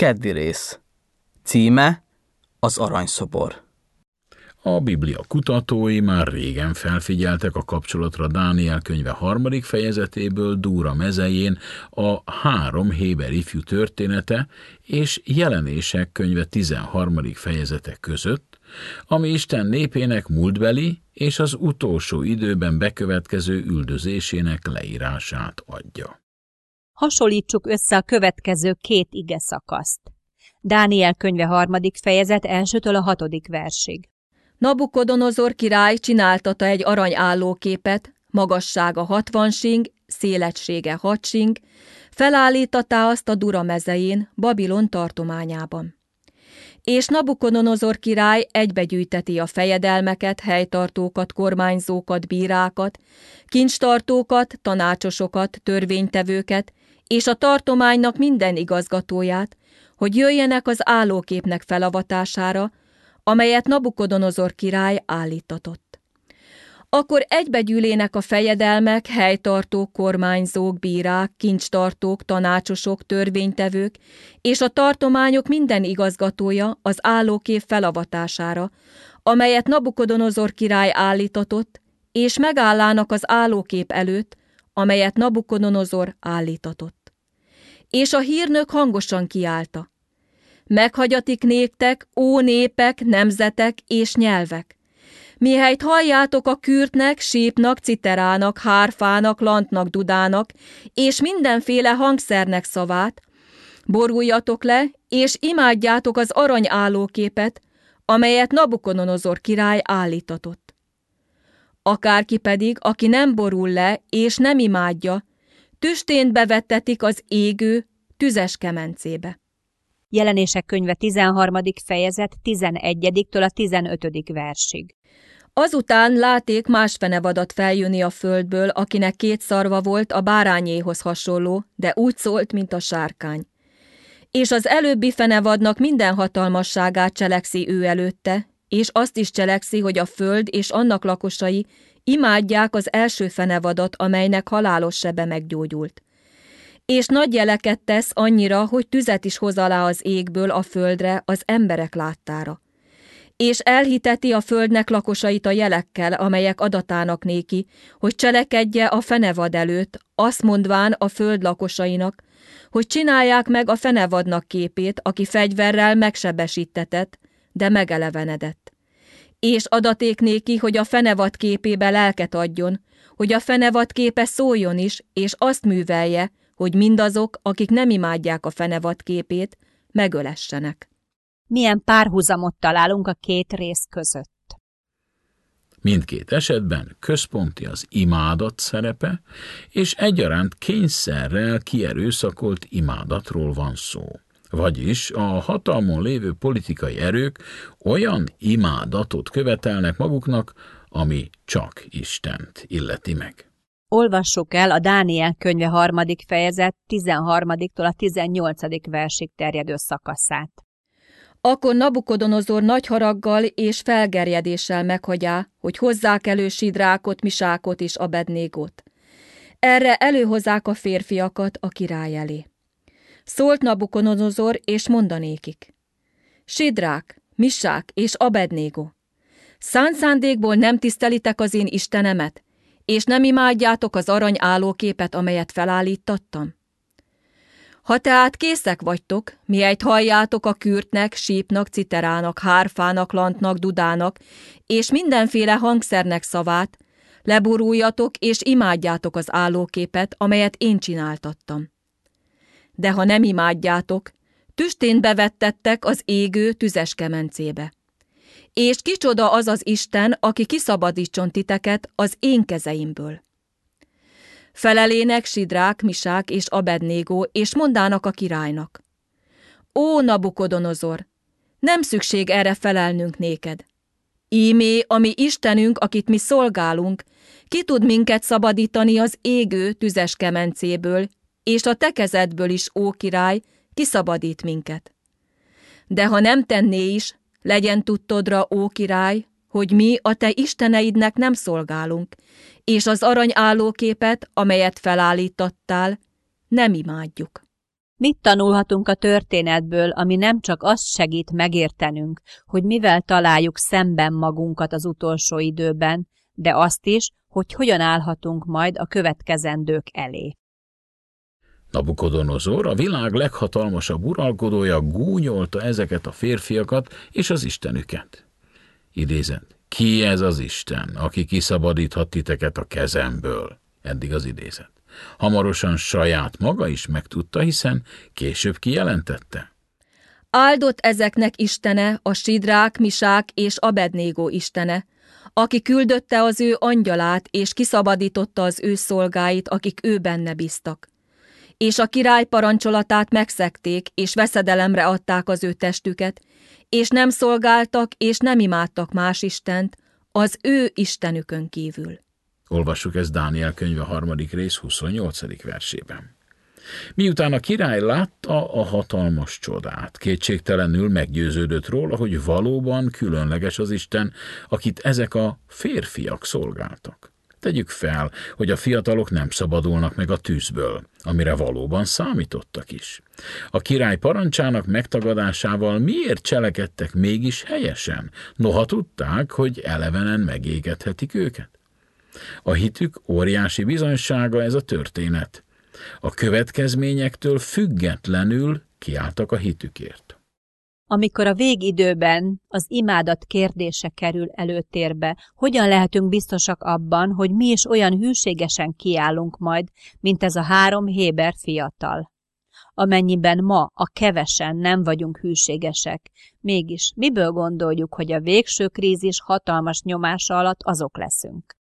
Keddi rész. Címe az aranyszobor. A Biblia kutatói már régen felfigyeltek a kapcsolatra Dániel könyve 3. fejezetéből Dúra mezején a 3 héber ifjú története és Jelenések könyve 13. fejezete között, ami Isten népének múltbeli és az utolsó időben bekövetkező üldözésének leírását adja. Hasonlítsuk össze a következő 2 ige szakaszt. Dániel könyve 3. fejezet 1-től a 6. versig. Nabukodonozor király csináltatta egy aranyállóképet, magassága 60 sing, szélessége 6 sing, felállítattá azt a Dura mezején, Babilon tartományában. És Nabukodonozor király egybegyűjteti a fejedelmeket, helytartókat, kormányzókat, bírákat, kincstartókat, tanácsosokat, törvénytevőket, és a tartománynak minden igazgatóját, hogy jöjjenek az állóképnek felavatására, amelyet Nabukodonozor király állítatott. Akkor egybegyűlének a fejedelmek, helytartók, kormányzók, bírák, kincstartók, tanácsosok, törvénytevők, és a tartományok minden igazgatója az állókép felavatására, amelyet Nabukodonozor király állítatott, és megállának az állókép előtt, amelyet Nabukodonozor állítatott. És a hírnök hangosan kiálta: meghagyatik néktek, ó népek, nemzetek és nyelvek! Mihelyt halljátok a kürtnek, sípnak, citerának, hárfának, lantnak, dudának, és mindenféle hangszernek szavát, boruljatok le, és imádjátok az aranyállóképet, amelyet Nabukodonozor király állítatott. Akárki pedig, aki nem borul le, és nem imádja, tüstént bevettetik az égő, tüzes kemencébe. Jelenések könyve 13. fejezet 11-től a 15. versig. Azután láték más fenevadat feljönni a földből, akinek 2 szarva volt, a bárányéhoz hasonló, de úgy szólt, mint a sárkány. És az előbbi fenevadnak minden hatalmasságát cselekszi ő előtte, és azt is cselekszi, hogy a föld és annak lakosai imádják az első fenevadat, amelynek halálos sebe meggyógyult. És nagy jeleket tesz annyira, hogy tüzet is hoz alá az égből a földre az emberek láttára. És elhiteti a földnek lakosait a jelekkel, amelyek adatának néki, hogy cselekedje a fenevad előtt, azt mondván a föld lakosainak, hogy csinálják meg a fenevadnak képét, aki fegyverrel megsebesítetett, de megelevenedett. És adaték néki, hogy a fenevad képébe lelket adjon, hogy a fenevad képe szóljon is, és azt művelje, hogy mindazok, akik nem imádják a fenevad képét, megölessenek. Milyen párhuzamot találunk a 2 rész között? Mindkét esetben központi az imádat szerepe, és egyaránt kényszerrel kierőszakolt imádatról van szó. Vagyis a hatalmon lévő politikai erők olyan imádatot követelnek maguknak, ami csak Istent illeti meg. Olvassuk el a Dániel könyve 3. fejezet 13-től a 18. versig terjedő szakaszát. Akkor Nabukodonozor nagy haraggal és felgerjedéssel meghagyá, hogy hozzák elő Sidrákot, Misákot és Abednégót. Erre előhozzák a férfiakat a király elé. Szólt Nabukodonozor, és mondanékik: Sidrák, Misák és Abednégó, szánt szándékból nem tisztelitek az én Istenemet, és nem imádjátok az arany állóképet, amelyet felállítattam? Ha tehát készek vagytok, mihelyt halljátok a kürtnek, sípnak, citerának, hárfának, lantnak, dudának, és mindenféle hangszernek szavát, leboruljatok és imádjátok az állóképet, amelyet én csináltattam. De ha nem imádjátok, tüstént bevettettek az égő, tüzes kemencébe. És kicsoda az az Isten, aki kiszabadítson titeket az én kezeimből. Felelének Sidrák, Misák és Abednégó, és mondának a királynak: Ó, Nabukodonozor, nem szükség erre felelnünk néked. Ímé, ami Istenünk, akit mi szolgálunk, ki tud minket szabadítani az égő, tüzes kemencéből, és a te kezedből is, ó király, kiszabadít minket. De ha nem tenné is, legyen tudtodra, ó király, hogy mi a te isteneidnek nem szolgálunk, és az arany állóképet, amelyet felállítattál, nem imádjuk. Mit tanulhatunk a történetből, ami nem csak azt segít megértenünk, hogy mivel találjuk szemben magunkat az utolsó időben, de azt is, hogy hogyan állhatunk majd a következendők elé. Nabukodonozor, a világ leghatalmasabb uralkodója gúnyolta ezeket a férfiakat és az istenüket. Idézet. Ki ez az Isten, aki kiszabadíthat titeket a kezemből? Eddig az idézet. Hamarosan saját maga is megtudta, hiszen később kijelentette. Áldott ezeknek istene, a Sidrák, Misák és Abednégó istene, aki küldötte az ő angyalát, és kiszabadította az ő szolgáit, akik ő benne bíztak. És a király parancsolatát megszegték, és veszedelemre adták az ő testüket, és nem szolgáltak, és nem imádtak más istent, az ő istenükön kívül. Olvassuk ezt Dániel könyve 3. rész 28. versében. Miután a király látta a hatalmas csodát, kétségtelenül meggyőződött róla, hogy valóban különleges az Isten, akit ezek a férfiak szolgáltak. Tegyük fel, hogy a fiatalok nem szabadulnak meg a tűzből, amire valóban számítottak is. A király parancsának megtagadásával miért cselekedtek mégis helyesen, noha tudták, hogy elevenen megégethetik őket? A hitük óriási bizonysága ez a történet. A következményektől függetlenül kiálltak a hitükért. Amikor a végidőben az imádat kérdése kerül előtérbe, hogyan lehetünk biztosak abban, hogy mi is olyan hűségesen kiállunk majd, mint ez a 3 héber fiatal? Amennyiben ma a kevesen nem vagyunk hűségesek, mégis miből gondoljuk, hogy a végső krízis hatalmas nyomása alatt azok leszünk?